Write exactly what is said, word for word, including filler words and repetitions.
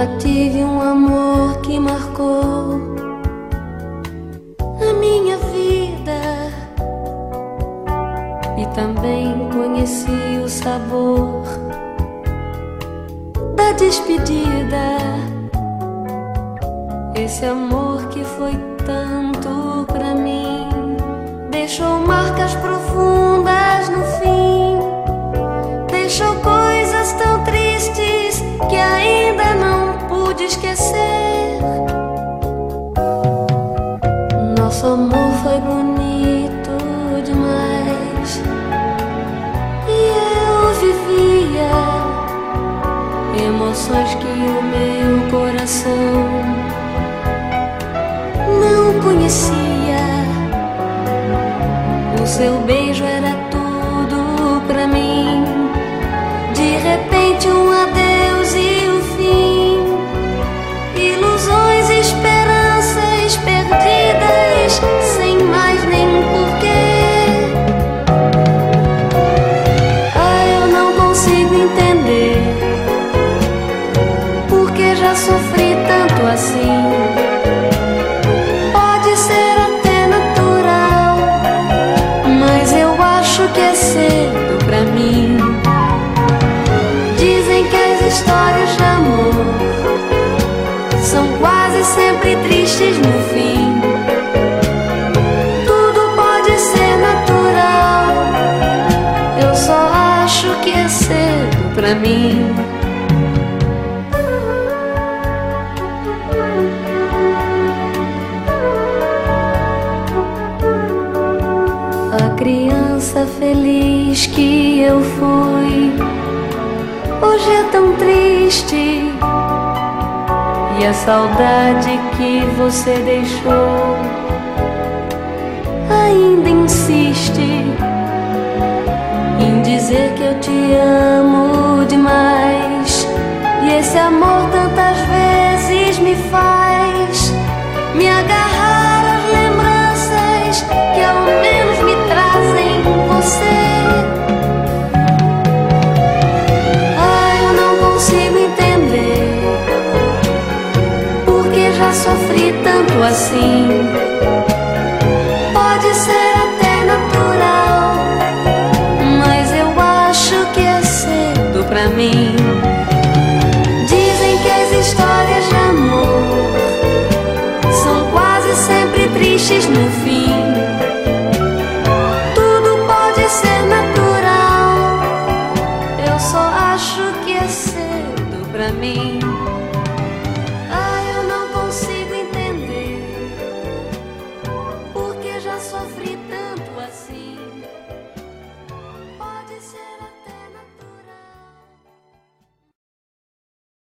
Já tive um amor que marcou a minha vida e também conheci o sabor da despedida. Esse amor que foi tanto pra mim deixou marcas profundas no fim, deixou coisas tão tristes que ainda não pude esquecer. Nosso amor foi bonito demais e eu vivia emoções que o meu coração não conhecia. O seu beijo era tudo pra mim. De repente um adeus e o fim. Ilusões, esperanças perdidas, sem mais nem porquê. Ah, eu não consigo entender porque já sofri tanto assim. Pode ser até natural, mas eu acho que é cedo pra mim. Dizem que as histórias de amor são quase sempre tristes no fim. Tudo pode ser natural, eu só acho que é cedo pra mim. A criança feliz que eu fui hoje é tão triste, e a saudade que você deixou ainda insiste em dizer que eu te amo demais. E esse amor tantas vezes me faz me agarrar às lembranças que ao menos me trazem você. Já sofri tanto assim. Pode ser até natural, mas eu acho que é cedo pra mim. Dizem que as histórias de amor são quase sempre tristes no fim. Tudo pode ser natural, eu só acho que é cedo pra mim.